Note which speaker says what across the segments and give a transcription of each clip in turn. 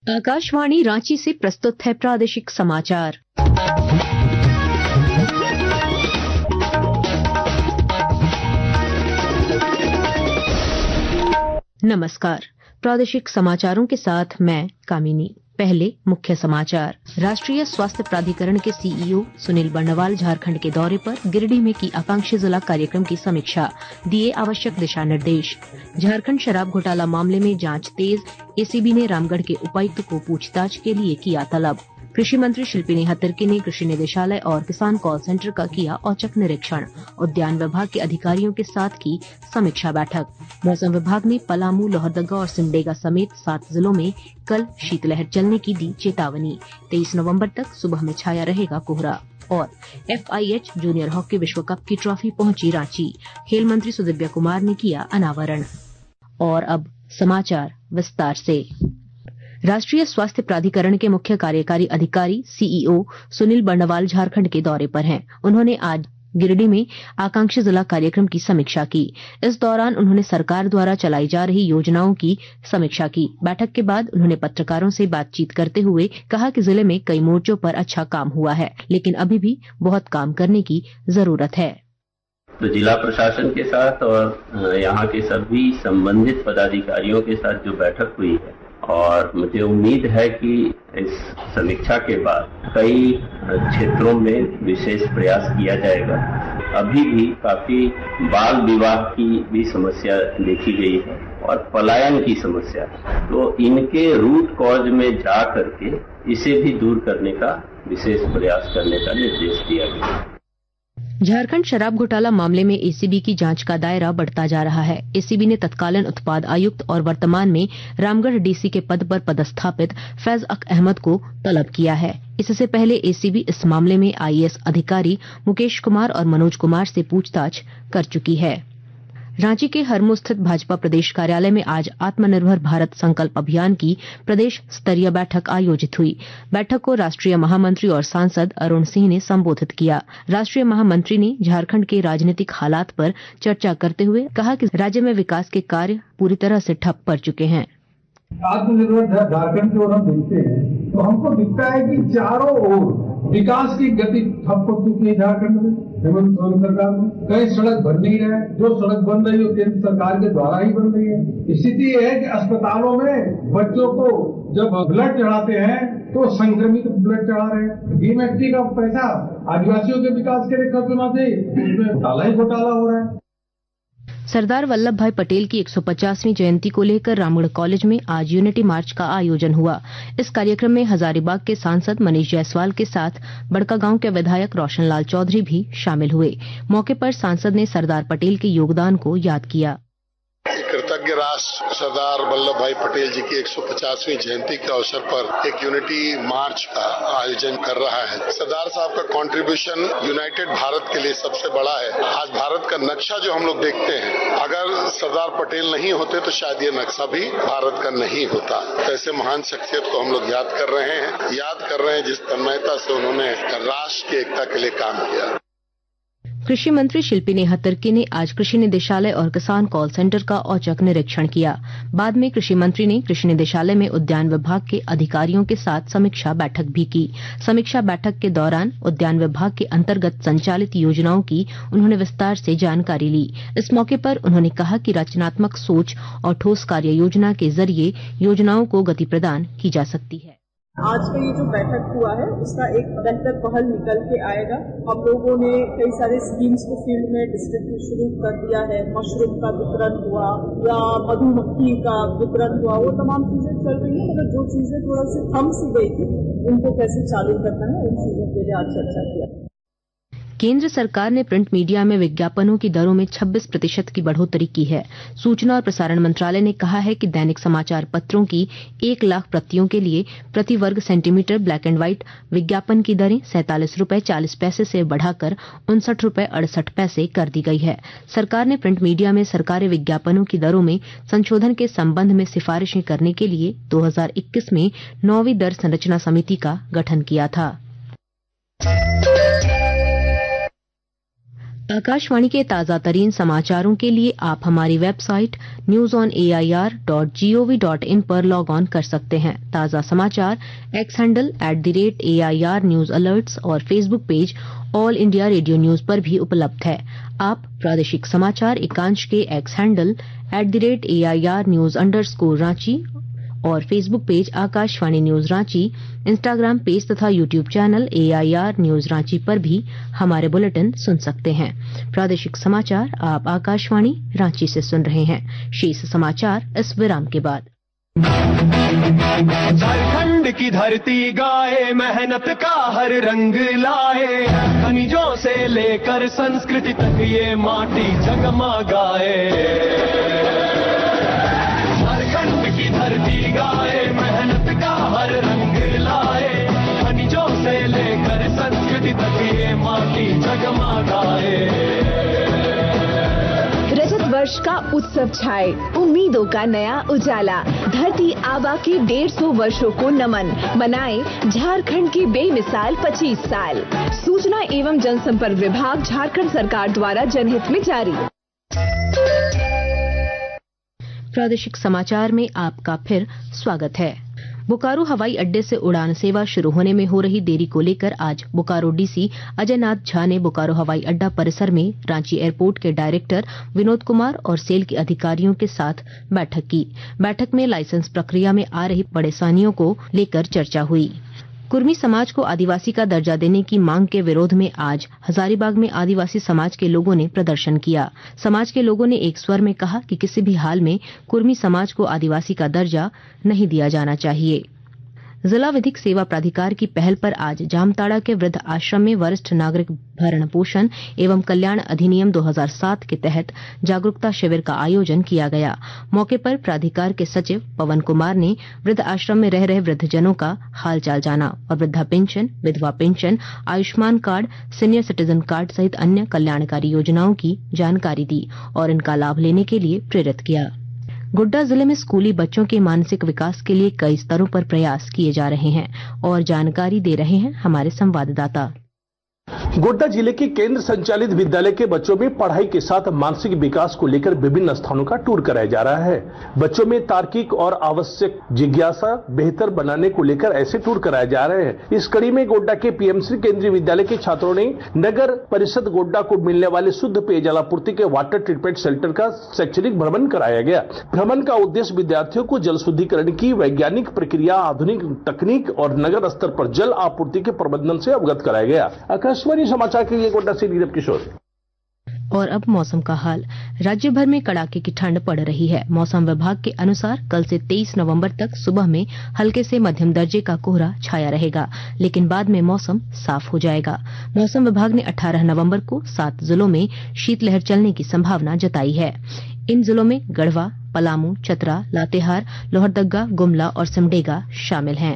Speaker 1: आकाशवाणी रांची से प्रस्तुत है प्रादेशिक समाचार। नमस्कार, प्रादेशिक समाचारों के साथ मैं कामिनी। पहले मुख्य समाचार। राष्ट्रीय स्वास्थ्य प्राधिकरण के सीईओ सुनील बर्णवाल झारखंड के दौरे पर गिरिडीह में की आकांक्षी जिला कार्यक्रम की समीक्षा, दिए आवश्यक दिशा निर्देश। झारखंड शराब घोटाला मामले में जांच तेज, एसीबी ने रामगढ़ के उपायुक्त को पूछताछ के लिए किया तलब। कृषि मंत्री शिल्पी नेहतरके ने कृषि निदेशालय और किसान कॉल सेंटर का किया औचक निरीक्षण। उद्यान विभाग के अधिकारियों के साथ की समीक्षा बैठक। मौसम विभाग ने पलामू, लोहरदगा और सिमडेगा समेत 7 जिलों में कल शीतलहर चलने की दी चेतावनी। 23 नवंबर तक सुबह में छाया रहेगा कोहरा। और FIH जूनियर हॉकी विश्व कप की ट्रॉफी पहुंची रांची। खेल मंत्री सुदिव्या कुमार ने किया अनावरण। और अब समाचार विस्तार से। राष्ट्रीय स्वास्थ्य प्राधिकरण के मुख्य कार्यकारी अधिकारी सीईओ सुनील बर्णवाल झारखंड के दौरे पर हैं। उन्होंने आज गिरिडीह में आकांक्षी जिला कार्यक्रम की समीक्षा की। इस दौरान उन्होंने सरकार द्वारा चलाई जा रही योजनाओं की समीक्षा की। बैठक के बाद उन्होंने पत्रकारों से बातचीत करते हुए कहा कि जिले में कई मोर्चों पर अच्छा काम हुआ है, लेकिन अभी भी बहुत काम करने की जरूरत है।
Speaker 2: तो जिला प्रशासन के साथ और यहाँ के सभी संबंधित पदाधिकारियों के साथ जो बैठक हुई है, और मुझे उम्मीद है कि इस समीक्षा के बाद कई क्षेत्रों में विशेष प्रयास किया जाएगा। अभी भी काफी बाल विवाह की भी समस्या देखी गई है और पलायन की समस्या, तो इनके रूट कॉज में जा करके इसे भी दूर करने का विशेष प्रयास करने का निर्देश दिया गया।
Speaker 1: झारखंड शराब घोटाला मामले में एसीबी की जांच का दायरा बढ़ता जा रहा है। एसीबी ने तत्कालीन उत्पाद आयुक्त और वर्तमान में रामगढ़ डीसी के पद पर पदस्थापित फैज अक अहमद को तलब किया है। इससे पहले एसीबी इस मामले में IAS अधिकारी मुकेश कुमार और मनोज कुमार से पूछताछ कर चुकी है। रांची के हरमू स्थित भाजपा प्रदेश कार्यालय में आज आत्मनिर्भर भारत संकल्प अभियान की प्रदेश स्तरीय बैठक आयोजित हुई। बैठक को राष्ट्रीय महामंत्री और सांसद अरुण सिंह ने संबोधित किया। राष्ट्रीय महामंत्री ने झारखंड के राजनीतिक हालात पर चर्चा करते हुए कहा कि राज्य में विकास के कार्य पूरी तरह से ठप पड़ चुके हैं।
Speaker 3: आत्मनिर्भर झारखंड की ओर हम देखते हैं तो हमको दिखता है कि चारों ओर विकास की गति ठप हो चुकी है। झारखंड में हेमंत सोरेन सरकार में कहीं सड़क बन नहीं रहा है, जो सड़क बन रही है केंद्र सरकार के द्वारा ही बन रही है। स्थिति यह है कि अस्पतालों में बच्चों को जब ब्लड चढ़ाते हैं तो संक्रमित ब्लड चढ़ा रहे हैं। DMFT का पैसा आदिवासियों के विकास के लिए खर्च होना चाहिए, उसमें काला ही घोटाला हो रहा है।
Speaker 1: सरदार वल्लभ भाई पटेल की 150वीं जयंती को लेकर रामगढ़ कॉलेज में आज यूनिटी मार्च का आयोजन हुआ। इस कार्यक्रम में हजारीबाग के सांसद मनीष जायसवाल के साथ बड़कागांव के विधायक रोशन लाल चौधरी भी शामिल हुए। मौके पर सांसद ने सरदार पटेल के योगदान को याद किया।
Speaker 4: कृतज्ञ राष्ट्र सरदार वल्लभ भाई पटेल जी की 150वीं जयंती के अवसर पर एक यूनिटी मार्च का आयोजन कर रहा है। सरदार साहब का कंट्रीब्यूशन यूनाइटेड भारत के लिए सबसे बड़ा है। आज भारत का नक्शा जो हम लोग देखते हैं, अगर सरदार पटेल नहीं होते तो शायद ये नक्शा भी भारत का नहीं होता। ऐसे महान शख्सियत को हम लोग याद कर रहे हैं जिस तन्मयता से उन्होंने राष्ट्र की एकता के लिए काम किया।
Speaker 1: कृषि मंत्री शिल्पी नेहतरके ने आज कृषि निदेशालय और किसान कॉल सेंटर का औचक निरीक्षण किया। बाद में कृषि मंत्री ने कृषि निदेशालय में उद्यान विभाग के अधिकारियों के साथ समीक्षा बैठक भी की। समीक्षा बैठक के दौरान उद्यान विभाग के अंतर्गत संचालित योजनाओं की उन्होंने विस्तार से जानकारी ली। इस मौके पर उन्होंने कहा कि रचनात्मक सोच और ठोस कार्य योजना के जरिए योजनाओं को गति प्रदान की जा सकती है।
Speaker 5: आज का ये जो बैठक हुआ है उसका एक बेहतर पहल निकल के आएगा। हम लोगों ने कई सारे स्कीम्स को फील्ड में डिस्ट्रिक्ट में शुरू कर दिया है। मशरूम का वितरण हुआ या मधुमक्खी का वितरण हुआ, वो तमाम चीजें चल रही है। मगर जो चीजें थोड़ा सी थम सी गई थी उनको कैसे चालू करना है, उन चीजों के लिए आज चर्चा किया।
Speaker 1: केंद्र सरकार ने प्रिंट मीडिया में विज्ञापनों की दरों में 26% की बढ़ोतरी की है। सूचना और प्रसारण मंत्रालय ने कहा है कि दैनिक समाचार पत्रों की 1 लाख प्रतियों के लिए प्रति वर्ग सेंटीमीटर ब्लैक एंड व्हाइट विज्ञापन की दरें 47 रुपए 40 पैसे से बढ़ाकर 59 रुपए 68 पैसे कर दी गई है। सरकार ने प्रिंट मीडिया में सरकारी विज्ञापनों की दरों में संशोधन के संबंध में सिफारिशें करने के लिए 2021 में 9वीं दर संरचना समिति का गठन किया था। आकाशवाणी के ताजा तरीन समाचारों के लिए आप हमारी वेबसाइट newsonair.gov.in पर लॉग ऑन कर सकते हैं। ताजा समाचार X handle @AIR news alerts और Facebook page all India radio news पर भी उपलब्ध है। आप प्रादेशिक समाचार एकांश के एक्स हैंडल @AIR न्यूज_रांची और Facebook page Akashvani news Ranchi, Instagram page तथा YouTube channel AIR news Ranchi पर भी हमारे बुलेटिन सुन सकते हैं। प्रादेशिक समाचार आप आकाशवाणी रांची से सुन रहे हैं। शेष समाचार इस विराम के बाद।
Speaker 6: झारखंड की धरती गाए, मेहनत का हर रंग लाए, खनिजों से लेकर संस्कृति तक ये माटी जगमगाए। झारखंड की धरती गाए, मेहनत का हर रंग लाए, खनिजों से लेकर संस्कृति तक ये माटी जगमगाए।
Speaker 7: रजत वर्ष का उत्सव छाए, उम्मीदों का नया उजाला, धरती आबा के 150 वर्षों को नमन, मनाए झारखंड की बेमिसाल 25 साल। सूचना एवं जनसंपर्क विभाग झारखंड सरकार द्वारा जनहित में जारी।
Speaker 1: प्रादेशिक समाचार में आपका फिर स्वागत है। बोकारो हवाई अड्डे से उड़ान सेवा शुरू होने में हो रही देरी को लेकर आज बोकारो डीसी अजय नाथ झा ने बोकारो हवाई अड्डा परिसर में रांची एयरपोर्ट के डायरेक्टर विनोद कुमार और सेल के अधिकारियों के साथ बैठक की। बैठक में लाइसेंस प्रक्रिया में आ रही परेशानियों को लेकर चर्चा हुई। कुर्मी समाज को आदिवासी का दर्जा देने की मांग के विरोध में आज हजारीबाग में आदिवासी समाज के लोगों ने प्रदर्शन किया। समाज के लोगों ने एक स्वर में कहा कि किसी भी हाल में कुर्मी समाज को आदिवासी का दर्जा नहीं दिया जाना चाहिए। जिला विधिक सेवा प्राधिकार की पहल पर आज जामताड़ा के वृद्ध आश्रम में वरिष्ठ नागरिक भरण पोषण एवं कल्याण अधिनियम 2007 के तहत जागरूकता शिविर का आयोजन किया गया। मौके पर प्राधिकार के सचिव पवन कुमार ने वृद्ध आश्रम में रह रहे वृद्धजनों का हालचाल जाना और वृद्धा पेंशन, विधवा pension, Ayushman card, senior citizen card सहित अन्य कल्याणकारी योजनाओं की जानकारी दी और इनका लाभ लेने के लिए प्रेरित किया। गोड्डा जिले में स्कूली बच्चों के मानसिक विकास के लिए कई स्तरों पर प्रयास किए जा रहे हैं और जानकारी दे रहे हैं हमारे संवाददाता।
Speaker 8: गोड्डा जिले के केंद्र संचालित विद्यालय के बच्चों में पढ़ाई के साथ मानसिक विकास को लेकर विभिन्न स्थानों का टूर कराया जा रहा है। बच्चों में तार्किक और आवश्यक जिज्ञासा बेहतर बनाने को लेकर ऐसे टूर कराए जा रहे हैं। इस कड़ी में गोड्डा के PMC केंद्रीय विद्यालय के छात्रों ने नगर परिषद गोड्डा को मिलने वाले शुद्ध पेयजल आपूर्ति के वाटर ट्रीटमेंट सेंटर का शैक्षणिक भ्रमण कराया गया। भ्रमण का उद्देश्य विद्यार्थियों को जल शुद्धिकरण की वैज्ञानिक प्रक्रिया, आधुनिक तकनीक और नगर स्तर पर जल आपूर्ति के प्रबंधन से अवगत कराया गया। आकाशवाणी समाचार के लिए गोड्डा से नीरव किशोर।
Speaker 1: और अब मौसम का हाल। राज्य भर में कड़ाके की ठंड पड़ रही है। मौसम विभाग के अनुसार कल से 23 नवंबर तक सुबह में हल्के से मध्यम दर्जे का कोहरा छाया रहेगा, लेकिन बाद में मौसम साफ हो जाएगा। मौसम विभाग ने 18 नवंबर को 7 जिलों में शीतलहर चलने की संभावना जताई है। इन जिलों में गढ़वा, पलामू, चतरा, लातेहार, लोहरदगा, गुमला और सिमडेगा शामिल हैं।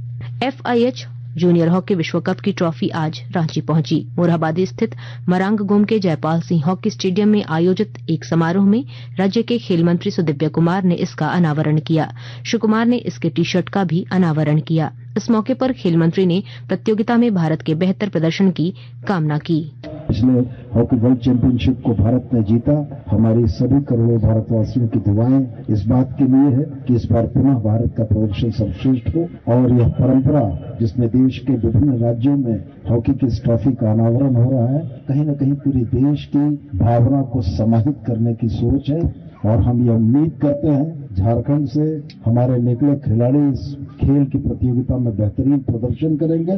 Speaker 1: FIH जूनियर हॉकी विश्व कप की ट्रॉफी आज रांची पहुंची। मोरहाबादी स्थित मरांग गोम के जयपाल सिंह हॉकी स्टेडियम में आयोजित एक समारोह में राज्य के खेल मंत्री सुदिव्य कुमार ने इसका अनावरण किया। श्री कुमार ने इसके टी-शर्ट का भी अनावरण किया। इस मौके पर खेल मंत्री ने प्रतियोगिता में भारत के बेहतर प्रदर्शन की कामना की।
Speaker 9: पिछले हॉकी वर्ल्ड चैंपियनशिप को भारत ने जीता। हमारी सभी करोड़ों भारतवासियों की दुआएं इस बात के लिए है कि इस बार पुनः भारत का प्रदर्शन सर्वश्रेष्ठ हो और यह परंपरा जिसमें देश के विभिन्न राज्यों में हॉकी की इस ट्रॉफी का अनावरण हो रहा है, कहीं न कहीं पूरे देश की भावना को समाहित करने की सोच है और हम ये उम्मीद करते हैं झारखंड से हमारे निकले खिलाड़ी इस खेल की प्रतियोगिता में बेहतरीन प्रदर्शन करेंगे।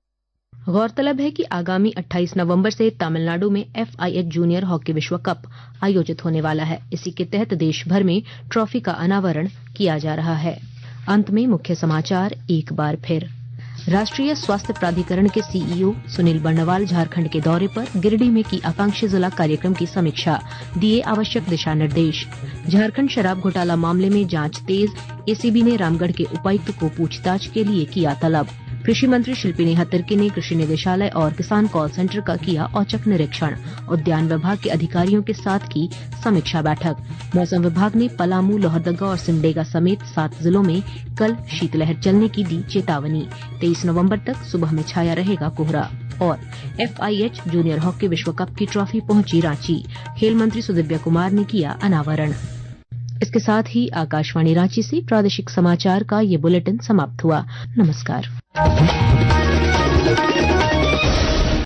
Speaker 1: गौरतलब है कि आगामी 28 नवंबर से तमिलनाडु में FIH जूनियर हॉकी विश्व कप आयोजित होने वाला है। इसी के तहत देश भर में ट्रॉफी का अनावरण किया जा रहा है। अंत में मुख्य समाचार एक बार फिर। राष्ट्रीय स्वास्थ्य प्राधिकरण के CEO सुनील बर्णवाल झारखंड के दौरे पर गिरिडीह में की आकांक्षी जिला कार्यक्रम की समीक्षा, दिए आवश्यक दिशा निर्देश। झारखंड शराब घोटाला मामले में जांच तेज, ACB ने रामगढ़ के उपायुक्त को पूछताछ के लिए किया तलब। कृषि मंत्री शिल्पी नेहा तिर्की ने कृषि निदेशालय और किसान कॉल सेंटर का किया औचक निरीक्षण। उद्यान विभाग के अधिकारियों के साथ की समीक्षा बैठक। मौसम विभाग ने पलामू, लोहरदगा और सिमडेगा समेत 7 जिलों में कल शीतलहर चलने की दी चेतावनी। 23 नवंबर तक सुबह में छाया रहेगा कोहरा। और FIH जूनियर हॉकी विश्व कप की ट्रॉफी पहुंची रांची। खेल मंत्री सुदिव्या कुमार ने किया अनावरण। इसके साथ ही आकाशवाणी रांची से प्रादेशिक समाचार का ये बुलेटिन समाप्त हुआ। नमस्कार।